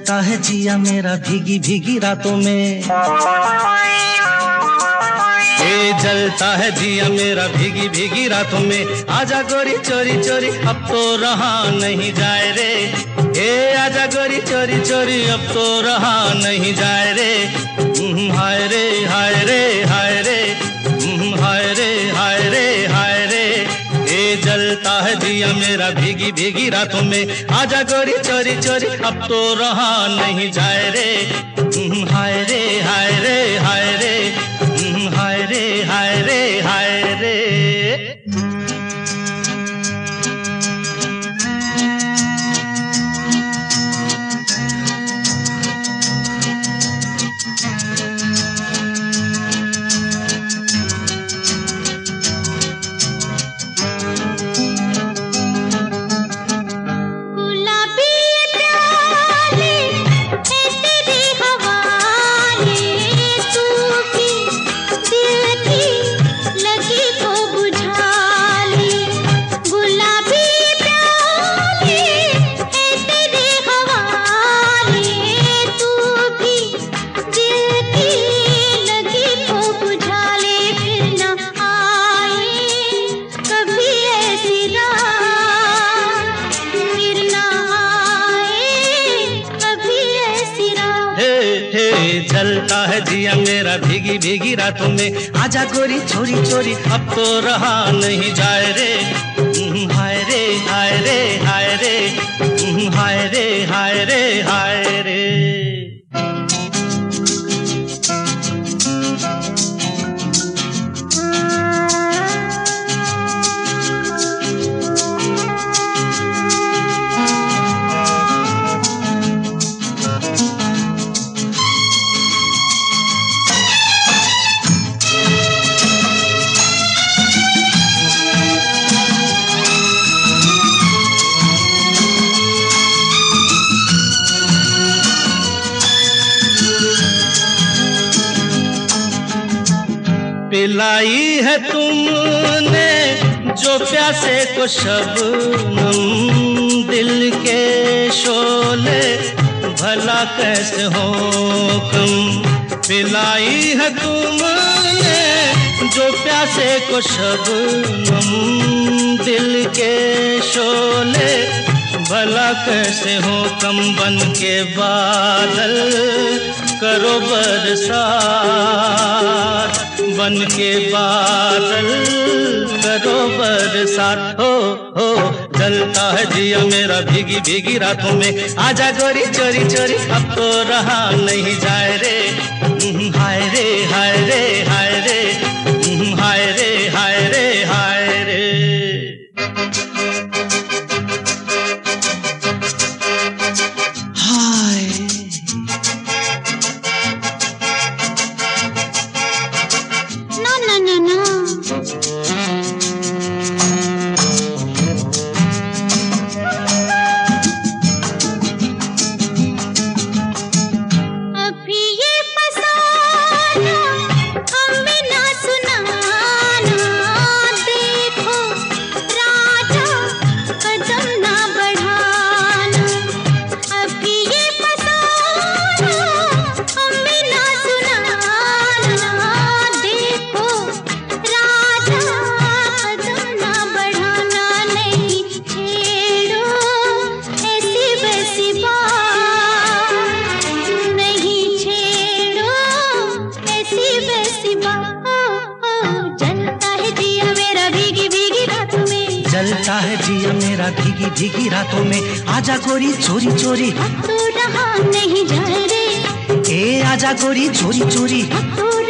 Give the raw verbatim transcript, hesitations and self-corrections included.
जलता है जिया मेरा भीगी भीगी रातों में, ये जलता है जिया मेरा भीगी भीगी रातों में। आजा गोरी चोरी चोरी अब तो रहा नहीं जाए रे, ए आजा गोरी चोरी चोरी अब तो रहा नहीं जाए रे। हाय रे हाय रे हाय रे, हाय रे हाय रे हाय रे, ये जलता है जिया मेरा भीगी भीगी रातों में। आजा गोरी चोरी चोरी अब तो रहा नहीं जाए रे। हाय रे हाय रे हाय रे, हाय रे हाय रे हाय रे। जलता है जिया मेरा भीगी भीगी रातों में। आजा गोरी चोरी चोरी अब तो रहा नहीं जाए रे। हाय रे हाय रे हाय रे, हाय रे हाय रे हाय रे। पिलाई है तुमने जो प्यासे को शबनम, दिल के शोले भला कैसे हो कम। पिलाई है तुमने जो प्यासे को शबनम, दिल के शोले भला कैसे हो कम। बन के बादल करो बरसात, बन के बादल करो बरसात। हो हो जलता है जिया मेरा भीगी भीगी रातों में। आजा गोरी चोरी चोरी अब तो रहा नहीं जाए रे। हाय रे हाय रे हाय रे, हाय रे हाय रे हाय रे। जलता है जिया मेरा भीगी भीगी रातों में। आजा गोरी चोरी चोरी अब तो रहा नहीं जाए रे, ए आजा गोरी चोरी चोरी अब तो